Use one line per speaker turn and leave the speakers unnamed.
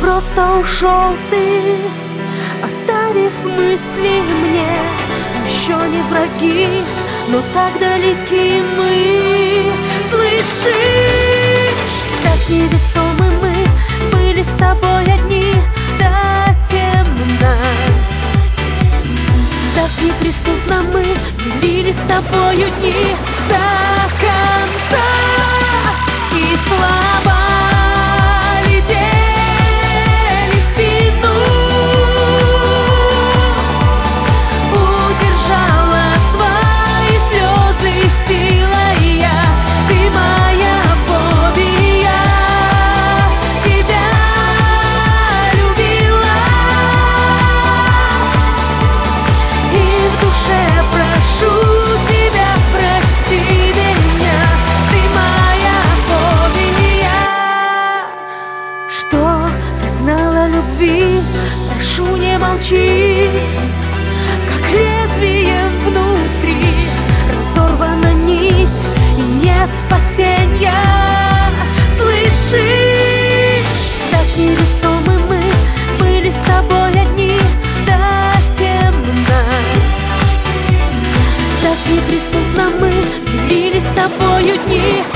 просто ушел ты, оставив мысли мне. Еще не враги, но так далеки мы. Слышишь, как невесомы мы были с тобой одни до темна. Так неприступно мы делили с тобою дни до конца. И слова летели в спину, удержала свои слезы силой я. Ты моя фобия, тебя любила, и в душе прошу тебя, прости меня. Ты моя фобия. Что ты знала о любви? Прошу, не молчи. Как лезвием внутри разорвана нить, и нет спасения. Слышишь, так невесомы мы были с тобой одни до темна. Так неприступно мы делили с тобою дни